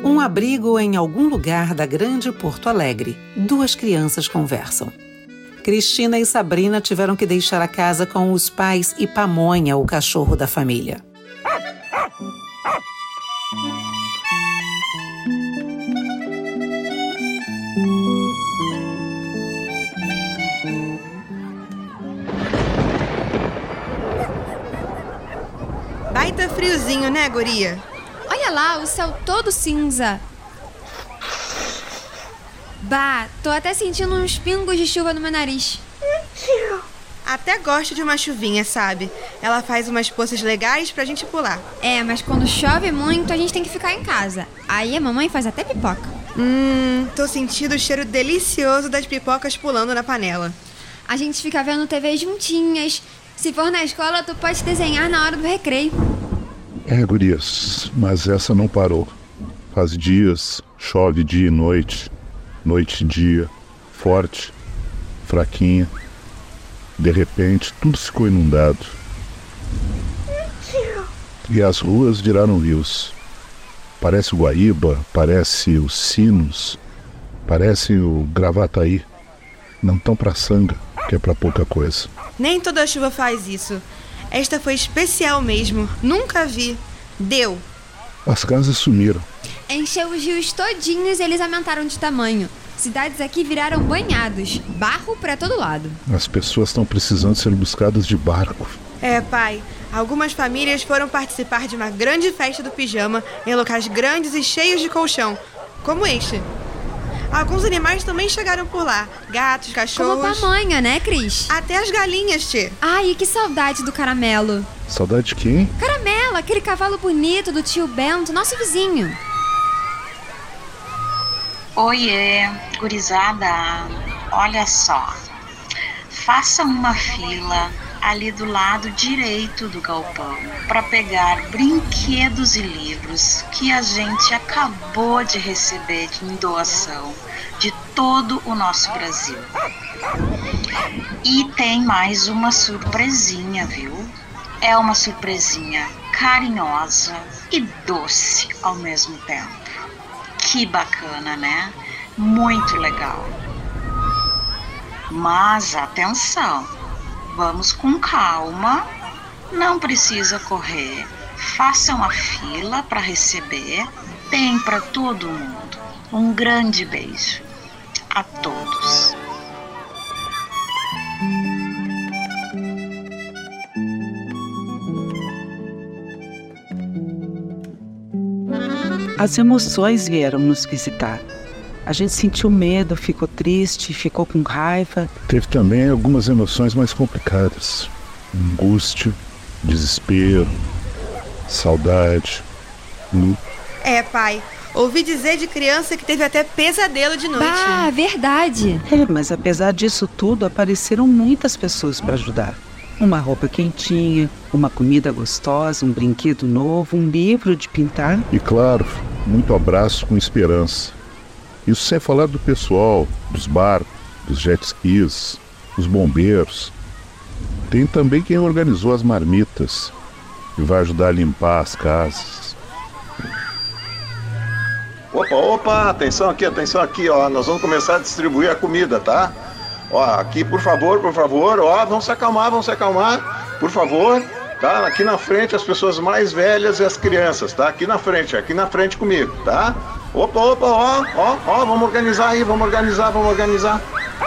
Um abrigo em algum lugar da grande Porto Alegre. Duas crianças conversam. Cristina e Sabrina tiveram que deixar a casa com os pais e Pamonha, o cachorro da família. Baita friozinho, né, guria? Olha lá, o céu todo cinza. Bah, tô até sentindo uns pingos de chuva no meu nariz. Até gosto de uma chuvinha, sabe? Ela faz umas poças legais pra gente pular. É, mas quando chove muito, a gente tem que ficar em casa. Aí a mamãe faz até pipoca. Tô sentindo o cheiro delicioso das pipocas pulando na panela. A gente fica vendo TV juntinhas. Se for na escola, tu pode desenhar na hora do recreio. Gurias, mas essa não parou. Faz dias, chove dia e noite, noite e dia, forte, fraquinha. De repente, tudo ficou inundado. E as ruas viraram rios. Parece o Guaíba, parece os Sinos, parece o Gravataí. Não tão pra Sanga, que é pra pouca coisa. Nem toda chuva faz isso. Esta foi especial mesmo. Nunca vi. Deu. As casas sumiram. Encheu os rios todinhos e eles aumentaram de tamanho. Cidades aqui viraram banhados. Barro pra todo lado. As pessoas estão precisando ser buscadas de barco. Pai. Algumas famílias foram participar de uma grande festa do pijama em locais grandes e cheios de colchão, como este. Alguns animais também chegaram por lá. Gatos, cachorros... Como Pamonha, né, Cris? Até as galinhas, tchê. Ai, que saudade do Caramelo. Saudade de quem? Caramelo, aquele cavalo bonito do tio Bento, nosso vizinho. Oiê, gurizada. Olha só. Faça uma fila ali do lado direito do galpão para pegar brinquedos e livros que a gente acabou de receber em doação de todo o nosso Brasil. E tem mais uma surpresinha, viu? É uma surpresinha carinhosa e doce ao mesmo tempo. Que bacana, né? Muito legal. Mas atenção! Vamos com calma, não precisa correr, façam a fila para receber, tem para todo mundo. Um grande beijo a todos. As emoções vieram nos visitar. A gente sentiu medo, ficou triste, ficou com raiva. Teve também algumas emoções mais complicadas. Angústia, desespero, saudade, luto. Pai. Ouvi dizer de criança que teve até pesadelo de noite. Ah, verdade. Mas apesar disso tudo, apareceram muitas pessoas para ajudar. Uma roupa quentinha, uma comida gostosa, um brinquedo novo, um livro de pintar. E claro, muito abraço com esperança. Isso sem falar do pessoal, dos barcos, dos jet skis, dos bombeiros. Tem também quem organizou as marmitas e vai ajudar a limpar as casas. Opa, atenção aqui, ó. Nós vamos começar a distribuir a comida, tá? Ó, aqui, por favor, ó, vamos se acalmar, por favor, tá? Aqui na frente as pessoas mais velhas e as crianças, tá? Aqui na frente comigo, tá? Opa, ó, vamos organizar aí, vamos organizar.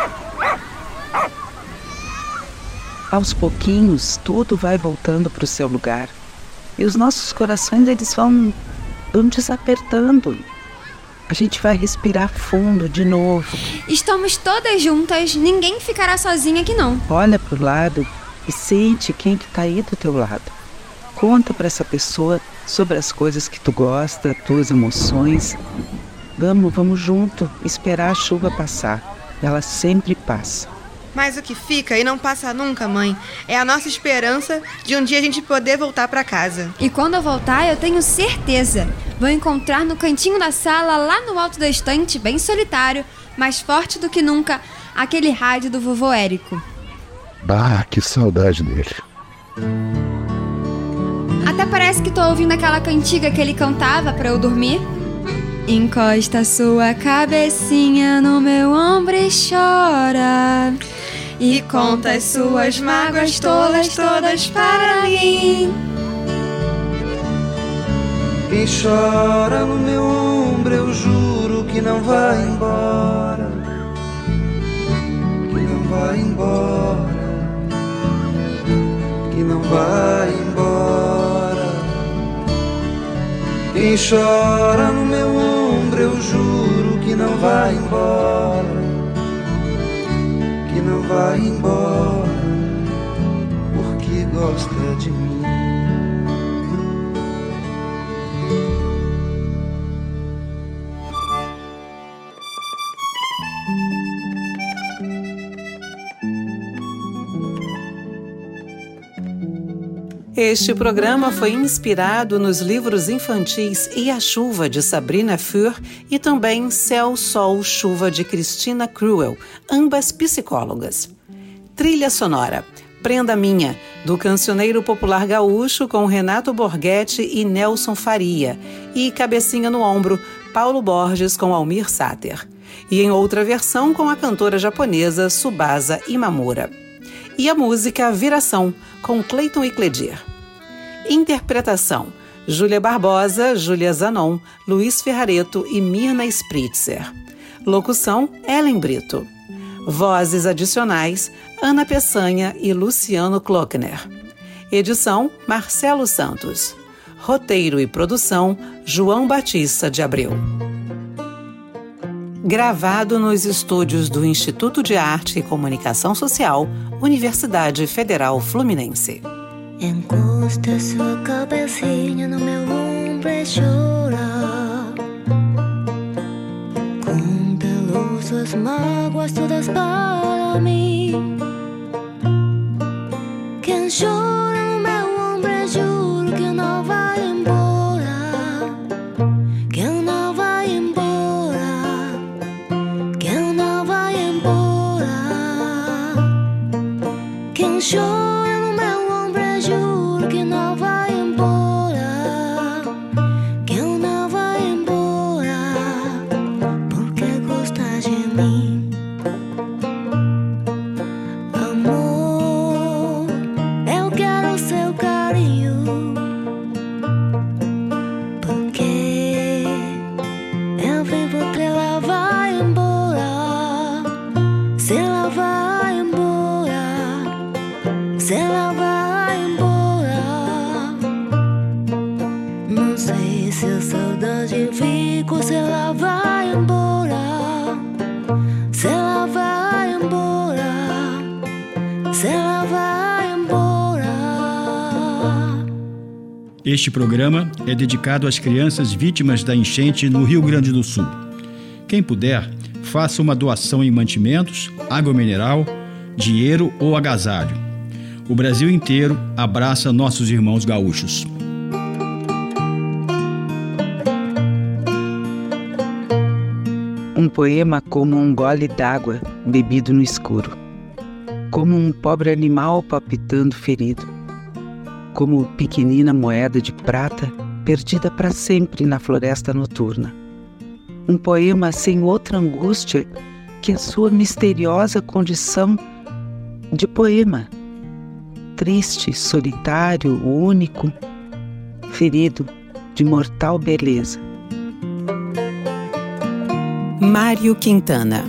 Aos pouquinhos, tudo vai voltando para o seu lugar. E os nossos corações, eles vão desapertando. A gente vai respirar fundo de novo. Estamos todas juntas, ninguém ficará sozinha aqui não. Olha pro lado e sente quem que tá aí do teu lado. Conta para essa pessoa sobre as coisas que tu gosta, tuas emoções. Vamos junto, esperar a chuva passar. Ela sempre passa. Mas o que fica e não passa nunca, mãe, é a nossa esperança de um dia a gente poder voltar para casa. E quando eu voltar, eu tenho certeza. Vou encontrar no cantinho da sala, lá no alto da estante, bem solitário, mais forte do que nunca, aquele rádio do vovô Érico. Bah, que saudade dele. Até parece que tô ouvindo aquela cantiga que ele cantava pra eu dormir. Encosta sua cabecinha no meu ombro e chora. E conta as suas mágoas todas, todas para mim. Quem chora no meu ombro, eu juro que não vai embora. Que não vai embora. Que não vai embora. Quem chora no meu ombro, eu juro que não vai embora. Que não vai embora, porque gosta de mim. Este programa foi inspirado nos livros infantis E a Chuva, de Sabrina Furr, e também Céu, Sol, Chuva, de Cristina Cruel, ambas psicólogas. Trilha sonora: Prenda Minha, do cancioneiro popular gaúcho, com Renato Borghetti e Nelson Faria, e Cabecinha no Ombro, Paulo Borges com Almir Sater. E em outra versão com a cantora japonesa Tsubasa Imamura. E a música Viração, com Cleiton e Cledir. Interpretação: Júlia Barbosa, Júlia Zanon, Luiz Ferrareto e Mirna Spritzer. Locução: Ellen Brito. Vozes adicionais: Ana Peçanha e Luciano Klockner. Edição: Marcelo Santos. Roteiro e produção: João Batista de Abreu. Gravado nos estúdios do Instituto de Arte e Comunicação Social, Universidade Federal Fluminense. Encosta sua cabecinha no meu ombro e chora. Conta suas mágoas todas para mim. Quem chora no meu ombro, eu juro que não vai embora. Que não vai embora. Que não vai embora. Quem chora no meu ombro, eu juro que não vai embora. Que não vai embora, porque gosta de mim. Amor, eu quero seu carinho, porque eu vivo pra ela vai embora. Se ela vai embora, se ela vai embora, não sei se a saudade fico. Se ela vai embora, se ela vai embora, se ela vai embora. Este programa é dedicado às crianças vítimas da enchente no Rio Grande do Sul. Quem puder, faça uma doação em mantimentos, água mineral, dinheiro ou agasalho. O Brasil inteiro abraça nossos irmãos gaúchos. Um poema como um gole d'água bebido no escuro, como um pobre animal palpitando ferido, como pequenina moeda de prata perdida para sempre na floresta noturna. Um poema sem outra angústia que a sua misteriosa condição de poema, triste, solitário, único, ferido, de mortal beleza. Mário Quintana.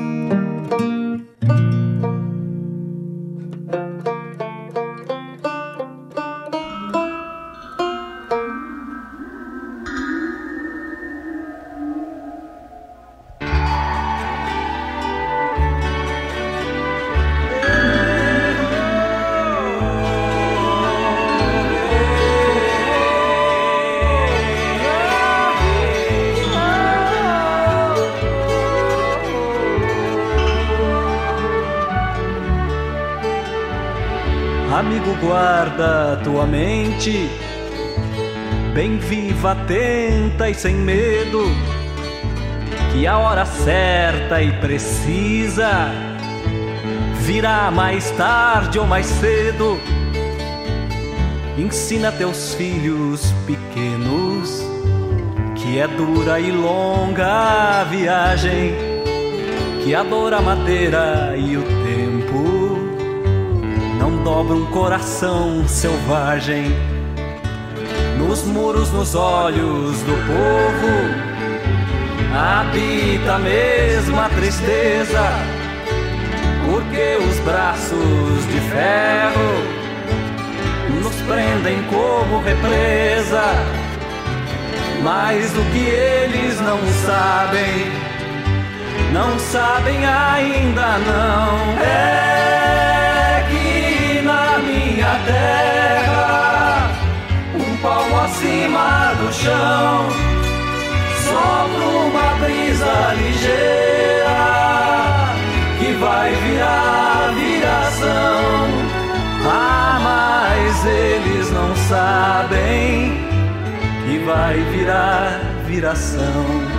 Amigo, guarda tua mente bem viva, atenta e sem medo, que a hora certa e precisa virá mais tarde ou mais cedo. Ensina teus filhos pequenos que que é dura e longa a viagem, que a dor, a madeira e o tempo não dobra um coração selvagem. Nos muros, nos olhos do povo habita a mesma tristeza, porque os braços de ferro nos prendem como represa. Mas o que eles não sabem ainda não, é que na minha terra, um palmo acima do chão, sopra uma brisa ligeira que vai virar viração. Ah, mas eles não sabem que vai virar viração.